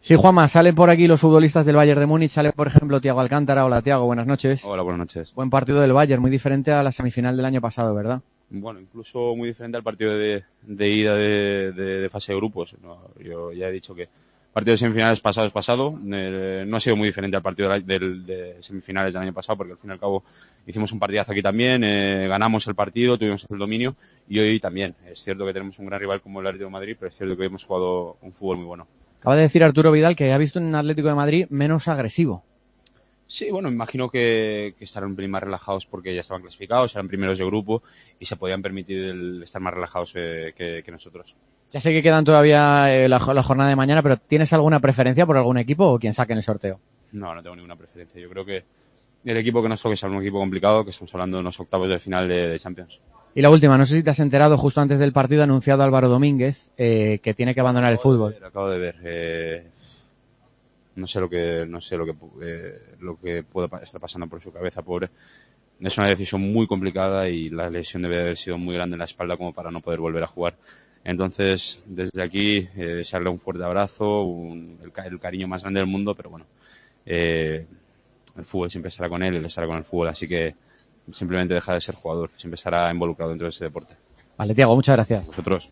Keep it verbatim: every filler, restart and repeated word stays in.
Sí, Juanma, salen por aquí los futbolistas del Bayern de Múnich, sale por ejemplo Thiago Alcántara. Hola Thiago, buenas noches. Hola, buenas noches. Buen partido del Bayern, muy diferente a la semifinal del año pasado, ¿verdad? Bueno, incluso muy diferente al partido de, de ida de, de, de fase de grupos. No, yo ya he dicho que el partido de semifinales pasado es pasado. Eh, no ha sido muy diferente al partido de, de, de semifinales del año pasado, porque al fin y al cabo hicimos un partidazo aquí también, eh, ganamos el partido, tuvimos el dominio, y hoy también. Es cierto que tenemos un gran rival como el Atlético de Madrid, pero es cierto que hoy hemos jugado un fútbol muy bueno. Acaba de decir Arturo Vidal que ha visto un Atlético de Madrid menos agresivo. Sí, bueno, me imagino que, que estarán un pelín más relajados porque ya estaban clasificados, eran primeros de grupo y se podían permitir el estar más relajados eh, que, que nosotros. Ya sé que quedan todavía eh, la, la jornada de mañana, pero ¿tienes alguna preferencia por algún equipo o quien saque en el sorteo? No, no tengo ninguna preferencia. Yo creo que el equipo que nos toque es un equipo complicado, que estamos hablando de unos octavos de final de, de Champions. Y la última, no sé si te has enterado, justo antes del partido ha anunciado Álvaro Domínguez eh, que tiene que abandonar el fútbol. Ver, acabo de ver. Eh, no sé lo que no sé lo que eh, lo que puede estar pasando por su cabeza, pobre. Es una decisión muy complicada y la lesión debe de haber sido muy grande en la espalda como para no poder volver a jugar. Entonces, desde aquí, eh, desearle un fuerte abrazo, un, el, el cariño más grande del mundo, pero bueno, eh, el fútbol siempre estará con él, él estará con el fútbol, así que simplemente deja de ser jugador, siempre estará involucrado dentro de ese deporte. Vale, Thiago, muchas gracias. Vosotros.